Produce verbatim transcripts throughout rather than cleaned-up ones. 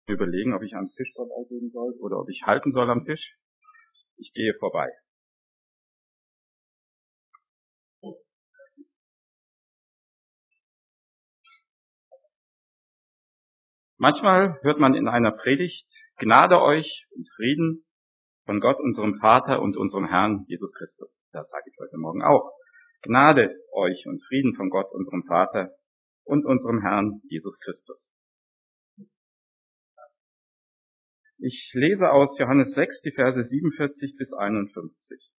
Überlegen, ob ich am Tisch vorbeigehen soll oder ob ich halten soll am Tisch. Ich gehe vorbei. Manchmal hört man in einer Predigt: Gnade euch und Frieden von Gott, unserem Vater und unserem Herrn Jesus Christus. Das sage ich heute Morgen auch. Gnade euch und Frieden von Gott, unserem Vater und unserem Herrn Jesus Christus. Ich lese aus Johannes sechs, die Verse siebenundvierzig bis einundfünfzig.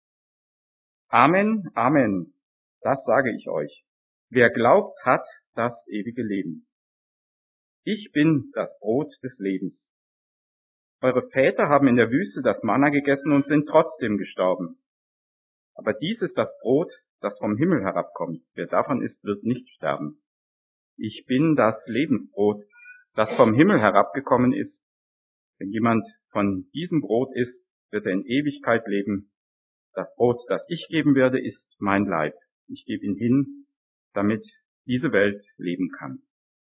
Amen, Amen, das sage ich euch. Wer glaubt, hat das ewige Leben. Ich bin das Brot des Lebens. Eure Väter haben in der Wüste das Manna gegessen und sind trotzdem gestorben. Aber dies ist das Brot, das vom Himmel herabkommt. Wer davon isst, wird nicht sterben. Ich bin das Lebensbrot, das vom Himmel herabgekommen ist. Wenn jemand von diesem Brot isst, wird er in Ewigkeit leben. Das Brot, das ich geben werde, ist mein Leib. Ich gebe ihn hin, damit diese Welt leben kann.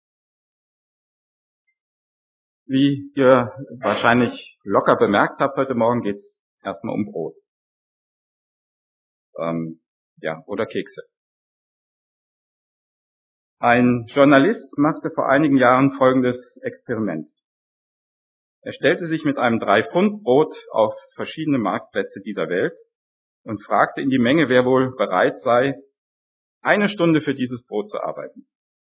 Wie ihr wahrscheinlich locker bemerkt habt, heute Morgen geht es erstmal um Brot. Ähm, ja, oder Kekse. Ein Journalist machte vor einigen Jahren folgendes Experiment. Er stellte sich mit einem drei Pfund Brot auf verschiedene Marktplätze dieser Welt und fragte in die Menge, wer wohl bereit sei, eine Stunde für dieses Brot zu arbeiten.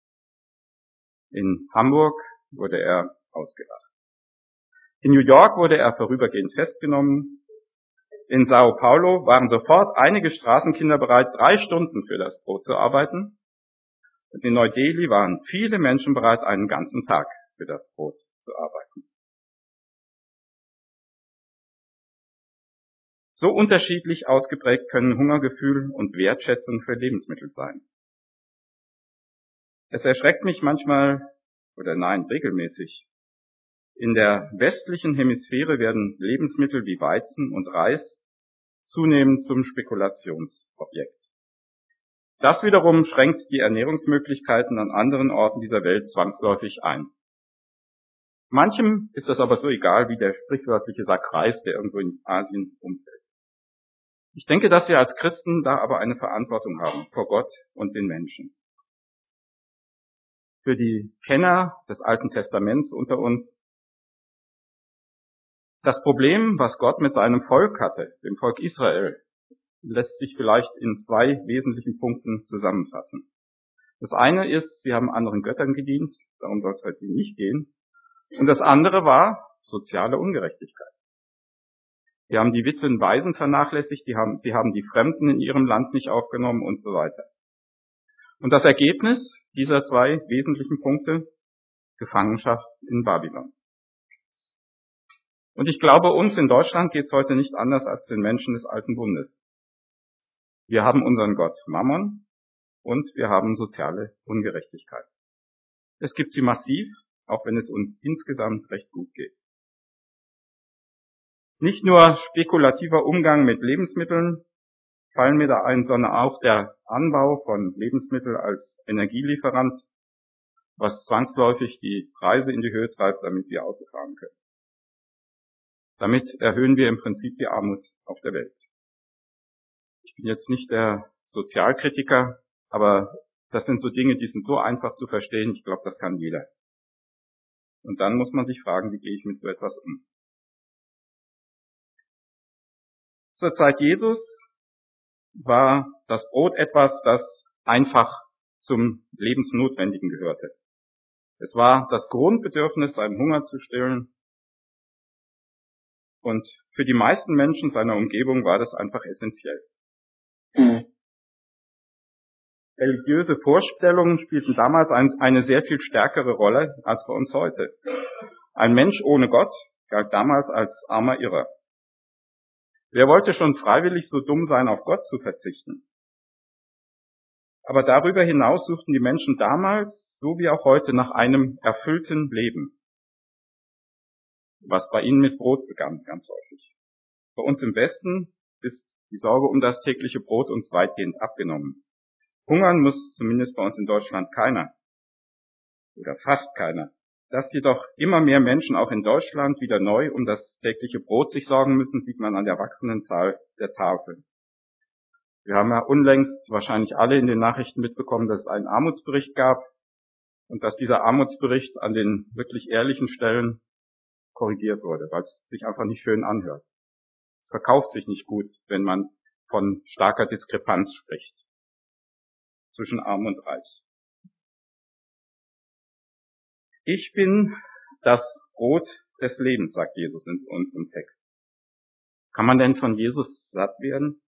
In Hamburg wurde er ausgelacht. In New York wurde er vorübergehend festgenommen. In Sao Paulo waren sofort einige Straßenkinder bereit, drei Stunden für das Brot zu arbeiten. Und in Neu-Delhi waren viele Menschen bereit, einen ganzen Tag für das Brot zu arbeiten. So unterschiedlich ausgeprägt können Hungergefühl und Wertschätzung für Lebensmittel sein. Es erschreckt mich manchmal, oder nein, regelmäßig. In der westlichen Hemisphäre werden Lebensmittel wie Weizen und Reis zunehmend zum Spekulationsobjekt. Das wiederum schränkt die Ernährungsmöglichkeiten an anderen Orten dieser Welt zwangsläufig ein. Manchem ist das aber so egal wie der sprichwörtliche Sack Reis, der irgendwo in Asien umfällt. Ich denke, dass wir als Christen da aber eine Verantwortung haben vor Gott und den Menschen. Für die Kenner des Alten Testaments unter uns: Das Problem, was Gott mit seinem Volk hatte, dem Volk Israel, lässt sich vielleicht in zwei wesentlichen Punkten zusammenfassen. Das eine ist, sie haben anderen Göttern gedient, darum soll es heute nicht gehen. Und das andere war soziale Ungerechtigkeit. Sie haben die Witwen und Waisen vernachlässigt, die haben, sie haben die Fremden in ihrem Land nicht aufgenommen und so weiter. Und das Ergebnis dieser zwei wesentlichen Punkte: Gefangenschaft in Babylon. Und ich glaube, uns in Deutschland geht es heute nicht anders als den Menschen des Alten Bundes. Wir haben unseren Gott Mammon und wir haben soziale Ungerechtigkeit. Es gibt sie massiv, auch wenn es uns insgesamt recht gut geht. Nicht nur spekulativer Umgang mit Lebensmitteln fallen mir da ein, sondern auch der Anbau von Lebensmitteln als Energielieferant, was zwangsläufig die Preise in die Höhe treibt, damit wir Auto fahren können. Damit erhöhen wir im Prinzip die Armut auf der Welt. Ich bin jetzt nicht der Sozialkritiker, aber das sind so Dinge, die sind so einfach zu verstehen, ich glaube, das kann jeder. Und dann muss man sich fragen, wie gehe ich mit so etwas um? Zur Zeit Jesus war das Brot etwas, das einfach zum Lebensnotwendigen gehörte. Es war das Grundbedürfnis, seinen Hunger zu stillen. Und für die meisten Menschen seiner Umgebung war das einfach essentiell. Mhm. Religiöse Vorstellungen spielten damals ein, eine sehr viel stärkere Rolle als bei uns heute. Ein Mensch ohne Gott galt damals als armer Irrer. Wer wollte schon freiwillig so dumm sein, auf Gott zu verzichten? Aber darüber hinaus suchten die Menschen damals, so wie auch heute, nach einem erfüllten Leben. Was bei ihnen mit Brot begann, ganz häufig. Bei uns im Westen ist die Sorge um das tägliche Brot uns weitgehend abgenommen. Hungern muss zumindest bei uns in Deutschland keiner. Oder fast keiner. Dass jedoch immer mehr Menschen auch in Deutschland wieder neu um das tägliche Brot sich sorgen müssen, sieht man an der wachsenden Zahl der Tafeln. Wir haben ja unlängst wahrscheinlich alle in den Nachrichten mitbekommen, dass es einen Armutsbericht gab und dass dieser Armutsbericht an den wirklich ehrlichen Stellen korrigiert wurde, weil es sich einfach nicht schön anhört. Es verkauft sich nicht gut, wenn man von starker Diskrepanz spricht zwischen Arm und Reich. Ich bin das Brot des Lebens, sagt Jesus in unserem Text. Kann man denn von Jesus satt werden?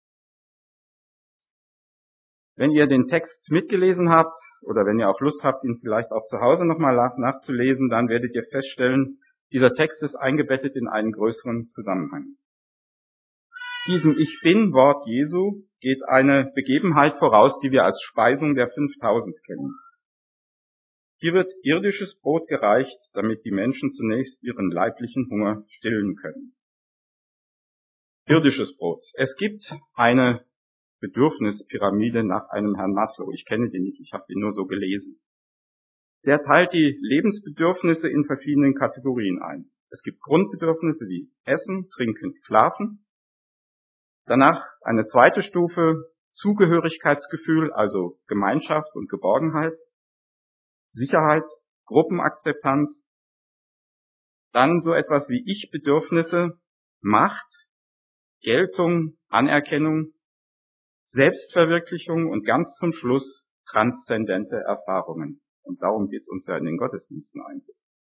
Wenn ihr den Text mitgelesen habt oder wenn ihr auch Lust habt, ihn vielleicht auch zu Hause nochmal nachzulesen, dann werdet ihr feststellen, dieser Text ist eingebettet in einen größeren Zusammenhang. Diesem Ich Bin-Wort Jesu geht eine Begebenheit voraus, die wir als Speisung der fünftausend kennen. Hier wird irdisches Brot gereicht, damit die Menschen zunächst ihren leiblichen Hunger stillen können. Irdisches Brot. Es gibt eine Bedürfnispyramide nach einem Herrn Maslow. Ich kenne die nicht, ich habe die nur so gelesen. Der teilt die Lebensbedürfnisse in verschiedenen Kategorien ein. Es gibt Grundbedürfnisse wie Essen, Trinken, Schlafen. Danach eine zweite Stufe, Zugehörigkeitsgefühl, also Gemeinschaft und Geborgenheit. Sicherheit, Gruppenakzeptanz, dann so etwas wie Ich-Bedürfnisse, Macht, Geltung, Anerkennung, Selbstverwirklichung und ganz zum Schluss transzendente Erfahrungen. Und darum geht es uns ja in den Gottesdiensten eigentlich.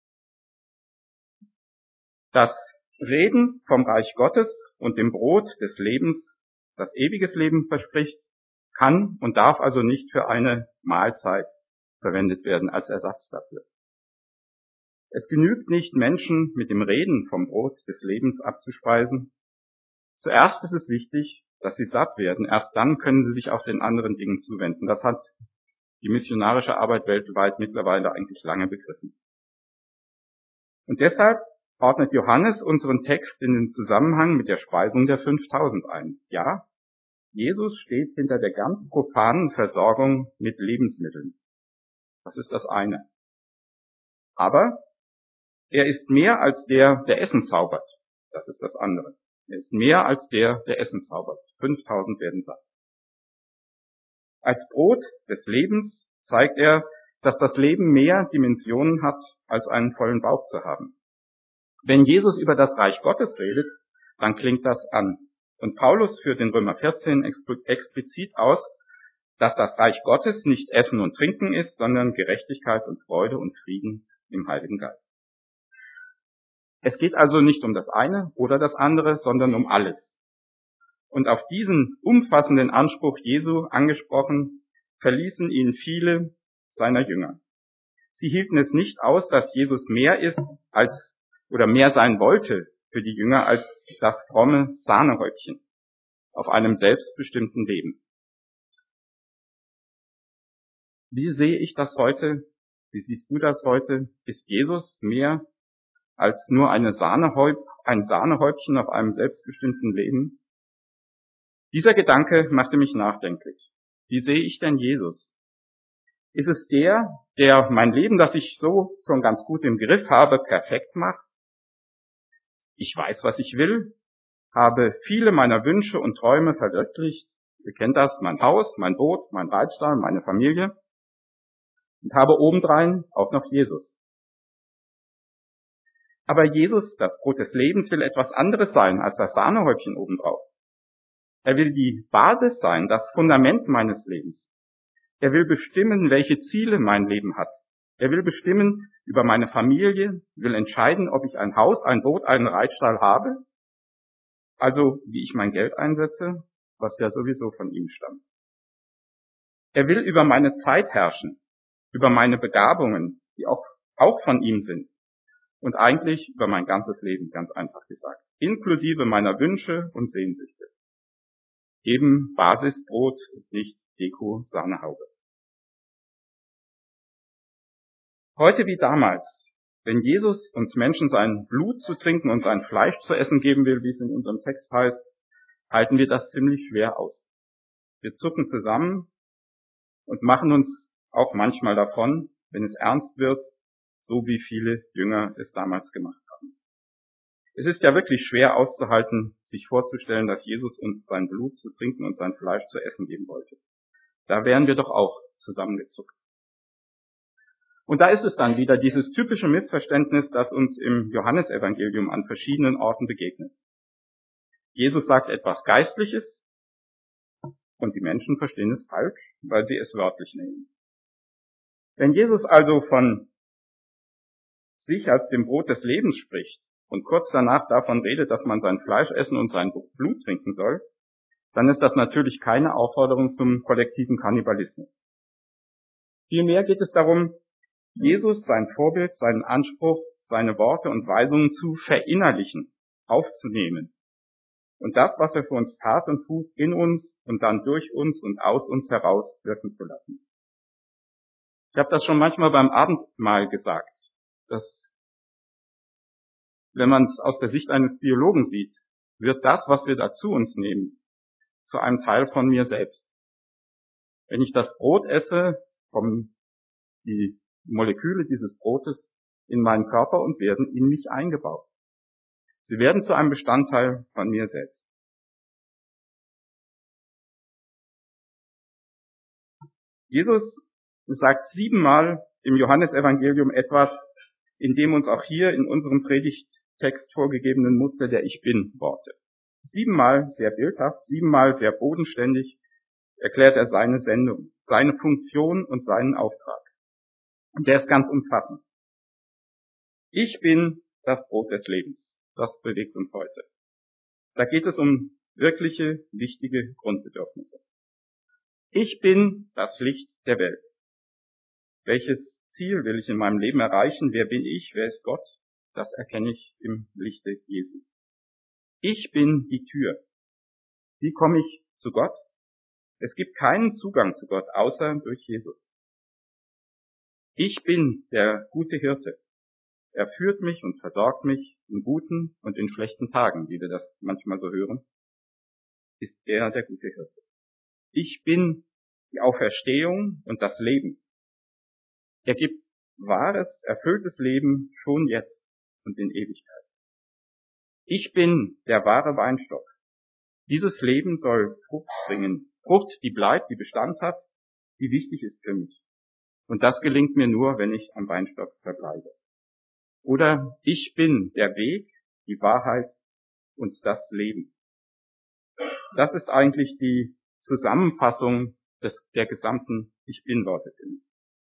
Das Reden vom Reich Gottes und dem Brot des Lebens, das ewiges Leben verspricht, kann und darf also nicht für eine Mahlzeit verwendet werden als Ersatz dafür. Es genügt nicht, Menschen mit dem Reden vom Brot des Lebens abzuspeisen. Zuerst ist es wichtig, dass sie satt werden. Erst dann können sie sich auch den anderen Dingen zuwenden. Das hat die missionarische Arbeit weltweit mittlerweile eigentlich lange begriffen. Und deshalb ordnet Johannes unseren Text in den Zusammenhang mit der Speisung der fünftausend ein. Ja, Jesus steht hinter der ganz profanen Versorgung mit Lebensmitteln. Das ist das eine. Aber er ist mehr als der, der Essen zaubert. Das ist das andere. Er ist mehr als der, der Essen zaubert. fünftausend werden satt. Als Brot des Lebens zeigt er, dass das Leben mehr Dimensionen hat, als einen vollen Bauch zu haben. Wenn Jesus über das Reich Gottes redet, dann klingt das an. Und Paulus führt in Römer vierzehn explizit aus, dass das Reich Gottes nicht Essen und Trinken ist, sondern Gerechtigkeit und Freude und Frieden im Heiligen Geist. Es geht also nicht um das eine oder das andere, sondern um alles. Und auf diesen umfassenden Anspruch Jesu angesprochen, verließen ihn viele seiner Jünger. Sie hielten es nicht aus, dass Jesus mehr ist als oder mehr sein wollte für die Jünger als das fromme Sahnehäubchen auf einem selbstbestimmten Leben. Wie sehe ich das heute? Wie siehst du das heute? Ist Jesus mehr als nur eine Sahnehäub, ein Sahnehäubchen auf einem selbstbestimmten Leben? Dieser Gedanke machte mich nachdenklich. Wie sehe ich denn Jesus? Ist es der, der mein Leben, das ich so schon ganz gut im Griff habe, perfekt macht? Ich weiß, was ich will, habe viele meiner Wünsche und Träume verwirklicht. Ihr kennt das, mein Haus, mein Boot, mein Reitstall, meine Familie. Und habe obendrein auch noch Jesus. Aber Jesus, das Brot des Lebens, will etwas anderes sein als das Sahnehäubchen obendrauf. Er will die Basis sein, das Fundament meines Lebens. Er will bestimmen, welche Ziele mein Leben hat. Er will bestimmen über meine Familie, will entscheiden, ob ich ein Haus, ein Boot, einen Reitstall habe. Also, wie ich mein Geld einsetze, was ja sowieso von ihm stammt. Er will über meine Zeit herrschen, über meine Begabungen, die auch, auch von ihm sind. Und eigentlich über mein ganzes Leben, ganz einfach gesagt. Inklusive meiner Wünsche und Sehnsüchte. Eben Basisbrot, nicht Deko, Sahnehaube. Heute wie damals, wenn Jesus uns Menschen sein Blut zu trinken und sein Fleisch zu essen geben will, wie es in unserem Text heißt, halten wir das ziemlich schwer aus. Wir zucken zusammen und machen uns auch manchmal davon, wenn es ernst wird, so wie viele Jünger es damals gemacht haben. Es ist ja wirklich schwer auszuhalten, sich vorzustellen, dass Jesus uns sein Blut zu trinken und sein Fleisch zu essen geben wollte. Da wären wir doch auch zusammengezuckt. Und da ist es dann wieder dieses typische Missverständnis, das uns im Johannesevangelium an verschiedenen Orten begegnet. Jesus sagt etwas Geistliches und die Menschen verstehen es falsch, weil sie es wörtlich nehmen. Wenn Jesus also von sich als dem Brot des Lebens spricht und kurz danach davon redet, dass man sein Fleisch essen und sein Blut trinken soll, dann ist das natürlich keine Aufforderung zum kollektiven Kannibalismus. Vielmehr geht es darum, Jesus, sein Vorbild, seinen Anspruch, seine Worte und Weisungen zu verinnerlichen, aufzunehmen. Und das, was er für uns tat und tut, in uns und dann durch uns und aus uns heraus wirken zu lassen. Ich habe das schon manchmal beim Abendmahl gesagt, dass, wenn man es aus der Sicht eines Biologen sieht, wird das, was wir da zu uns nehmen, zu einem Teil von mir selbst. Wenn ich das Brot esse, kommen die Moleküle dieses Brotes in meinen Körper und werden in mich eingebaut. Sie werden zu einem Bestandteil von mir selbst. Jesus sagt siebenmal im Johannesevangelium etwas, in dem uns auch hier in unserem Predigttext vorgegebenen Muster der Ich Bin-Worte. Siebenmal sehr bildhaft, siebenmal sehr bodenständig erklärt er seine Sendung, seine Funktion und seinen Auftrag. Und der ist ganz umfassend. Ich bin das Brot des Lebens. Das bewegt uns heute. Da geht es um wirkliche, wichtige Grundbedürfnisse. Ich bin das Licht der Welt. Welches Ziel will ich in meinem Leben erreichen? Wer bin ich? Wer ist Gott? Das erkenne ich im Lichte Jesu. Ich bin die Tür. Wie komme ich zu Gott? Es gibt keinen Zugang zu Gott, außer durch Jesus. Ich bin der gute Hirte. Er führt mich und versorgt mich in guten und in schlechten Tagen, wie wir das manchmal so hören, ist er der gute Hirte. Ich bin die Auferstehung und das Leben. Er gibt wahres, erfülltes Leben schon jetzt und in Ewigkeit. Ich bin der wahre Weinstock. Dieses Leben soll Frucht bringen. Frucht, die bleibt, die Bestand hat, die wichtig ist für mich. Und das gelingt mir nur, wenn ich am Weinstock verbleibe. Oder ich bin der Weg, die Wahrheit und das Leben. Das ist eigentlich die Zusammenfassung des, der gesamten Ich Bin-Worte für mich.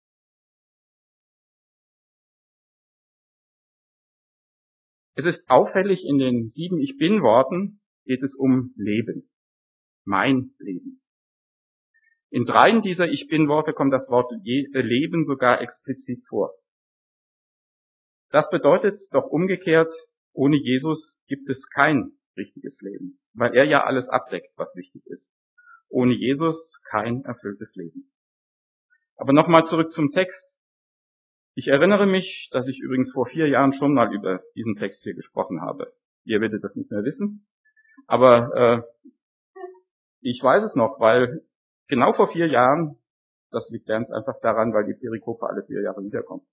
Es ist auffällig, in den sieben Ich Bin-Worten geht es um Leben. Mein Leben. In dreien dieser Ich Bin-Worte kommt das Wort Leben sogar explizit vor. Das bedeutet doch umgekehrt, ohne Jesus gibt es kein richtiges Leben, weil er ja alles abdeckt, was wichtig ist. Ohne Jesus kein erfülltes Leben. Aber nochmal zurück zum Text. Ich erinnere mich, dass ich übrigens vor vier Jahren schon mal über diesen Text hier gesprochen habe. Ihr werdet das nicht mehr wissen, aber äh, ich weiß es noch, weil genau vor vier Jahren, das liegt ganz einfach daran, weil die Perikope alle vier Jahre wiederkommt.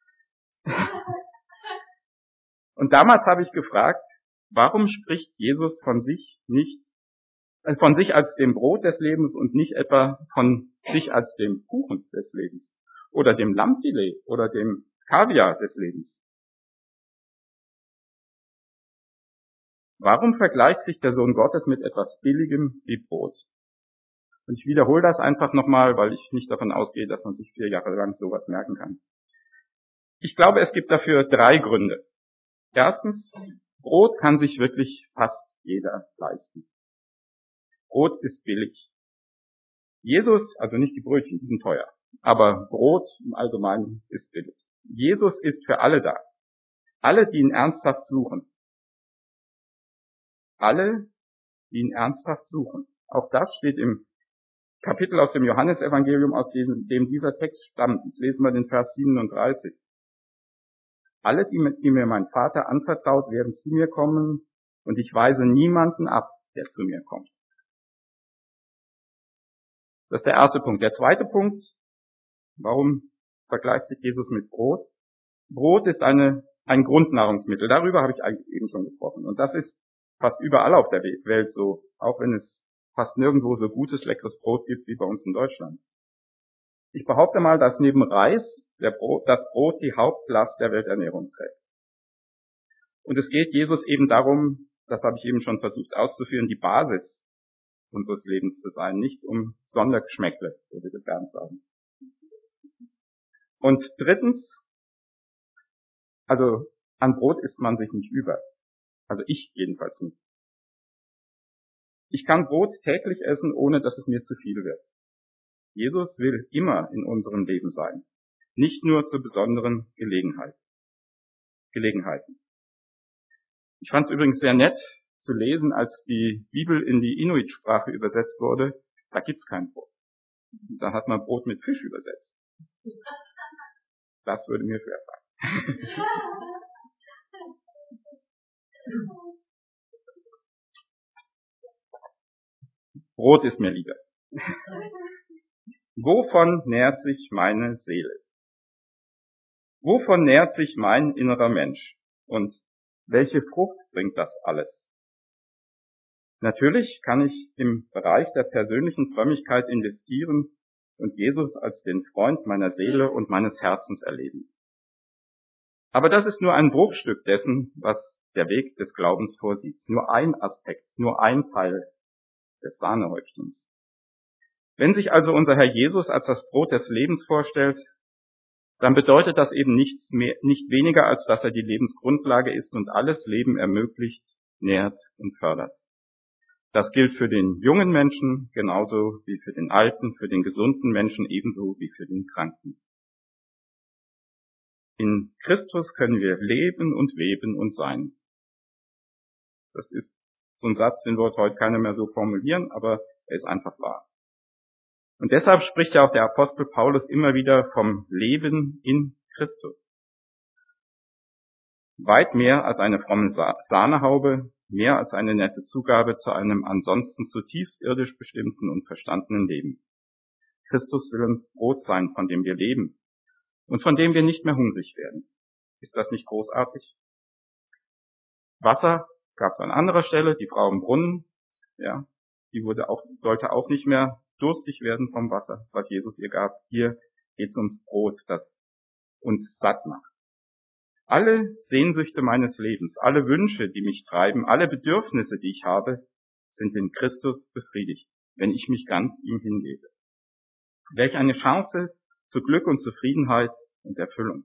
Und damals habe ich gefragt, warum spricht Jesus von sich nicht, äh, von sich als dem Brot des Lebens und nicht etwa von sich als dem Kuchen des Lebens oder dem Lammfilet oder dem Kaviar des Lebens? Warum vergleicht sich der Sohn Gottes mit etwas Billigem wie Brot? Und ich wiederhole das einfach nochmal, weil ich nicht davon ausgehe, dass man sich vier Jahre lang sowas merken kann. Ich glaube, es gibt dafür drei Gründe. Erstens, Brot kann sich wirklich fast jeder leisten. Brot ist billig. Jesus, also nicht die Brötchen, die sind teuer, aber Brot im Allgemeinen ist billig. Jesus ist für alle da. Alle, die ihn ernsthaft suchen. Alle, die ihn ernsthaft suchen. Auch das steht im Kapitel aus dem Johannesevangelium, aus dem, dem dieser Text stammt. Jetzt lesen wir den Vers siebenunddreißig. Alle, die, mit, die mir mein Vater anvertraut, werden zu mir kommen, und ich weise niemanden ab, der zu mir kommt. Das ist der erste Punkt. Der zweite Punkt, warum vergleicht sich Jesus mit Brot? Brot ist eine, ein Grundnahrungsmittel. Darüber habe ich eigentlich eben schon gesprochen. Und das ist fast überall auf der Welt so, auch wenn es fast nirgendwo so gutes, leckeres Brot gibt wie bei uns in Deutschland. Ich behaupte mal, dass neben Reis der Brot, das Brot die Hauptlast der Welternährung trägt. Und es geht Jesus eben darum, das habe ich eben schon versucht auszuführen, die Basis unseres Lebens zu sein, nicht um Sondergeschmäckle, so würde Bernd sagen. Und drittens, also an Brot isst man sich nicht über. Also ich jedenfalls nicht. Ich kann Brot täglich essen, ohne dass es mir zu viel wird. Jesus will immer in unserem Leben sein, nicht nur zu besonderen Gelegenheit, Gelegenheiten. Ich fand es übrigens sehr nett zu lesen, als die Bibel in die Inuit-Sprache übersetzt wurde, da gibt's kein Brot. Da hat man Brot mit Fisch übersetzt. Das würde mir schwerfallen. Brot ist mir lieber. Wovon nährt sich meine Seele? Wovon nährt sich mein innerer Mensch? Und welche Frucht bringt das alles? Natürlich kann ich im Bereich der persönlichen Frömmigkeit investieren und Jesus als den Freund meiner Seele und meines Herzens erleben. Aber das ist nur ein Bruchstück dessen, was der Weg des Glaubens vorsieht. Nur ein Aspekt, nur ein Teil des Sahnehäubchens. Wenn sich also unser Herr Jesus als das Brot des Lebens vorstellt, dann bedeutet das eben nichts mehr, nicht weniger, als dass er die Lebensgrundlage ist und alles Leben ermöglicht, nährt und fördert. Das gilt für den jungen Menschen genauso wie für den alten, für den gesunden Menschen ebenso wie für den Kranken. In Christus können wir leben und weben und sein. Das ist so ein Satz, den wird heute keiner mehr so formulieren, aber er ist einfach wahr. Und deshalb spricht ja auch der Apostel Paulus immer wieder vom Leben in Christus. Weit mehr als eine fromme Sahnehaube, mehr als eine nette Zugabe zu einem ansonsten zutiefst irdisch bestimmten und verstandenen Leben. Christus will uns Brot sein, von dem wir leben und von dem wir nicht mehr hungrig werden. Ist das nicht großartig? Wasser gab es an anderer Stelle, die Frau im Brunnen, ja, die wurde auch, sollte auch nicht mehr durstig werden vom Wasser, was Jesus ihr gab. Hier geht es ums Brot, das uns satt macht. Alle Sehnsüchte meines Lebens, alle Wünsche, die mich treiben, alle Bedürfnisse, die ich habe, sind in Christus befriedigt, wenn ich mich ganz ihm hingebe. Welch eine Chance zu Glück und Zufriedenheit und Erfüllung.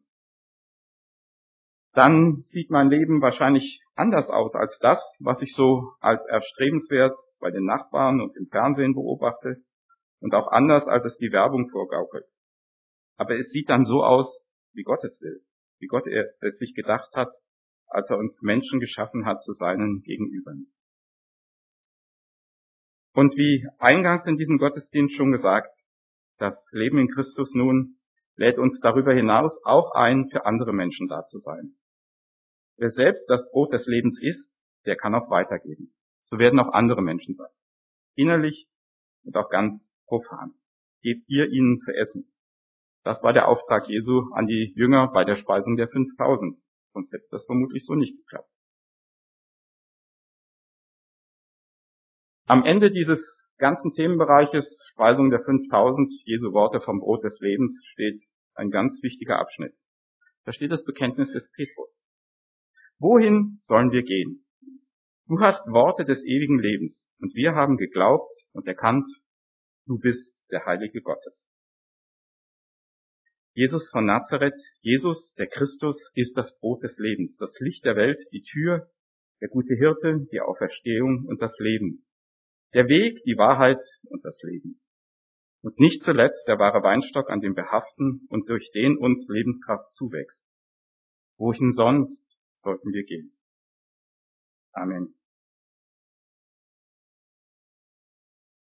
Dann sieht mein Leben wahrscheinlich anders aus als das, was ich so als erstrebenswert bei den Nachbarn und im Fernsehen beobachte und auch anders, als es die Werbung vorgaukelt. Aber es sieht dann so aus, wie Gott es will, wie Gott es sich gedacht hat, als er uns Menschen geschaffen hat zu seinen Gegenübern. Und wie eingangs in diesem Gottesdienst schon gesagt, das Leben in Christus nun lädt uns darüber hinaus auch ein, für andere Menschen da zu sein. Wer selbst das Brot des Lebens isst, der kann auch weitergeben. So werden auch andere Menschen sein. Innerlich und auch ganz profan. Gebt ihr ihnen zu essen. Das war der Auftrag Jesu an die Jünger bei der Speisung der fünftausend. Sonst hätte das vermutlich so nicht geklappt. Am Ende dieses ganzen Themenbereiches, Speisung der fünftausend, Jesu Worte vom Brot des Lebens, steht ein ganz wichtiger Abschnitt. Da steht das Bekenntnis des Petrus. Wohin sollen wir gehen? Du hast Worte des ewigen Lebens und wir haben geglaubt und erkannt, du bist der Heilige Gottes. Jesus von Nazareth, Jesus, der Christus, ist das Brot des Lebens, das Licht der Welt, die Tür, der gute Hirte, die Auferstehung und das Leben. Der Weg, die Wahrheit und das Leben. Und nicht zuletzt der wahre Weinstock, an dem wir haften und durch den uns Lebenskraft zuwächst. Wohin sonst sollten wir gehen? Amen.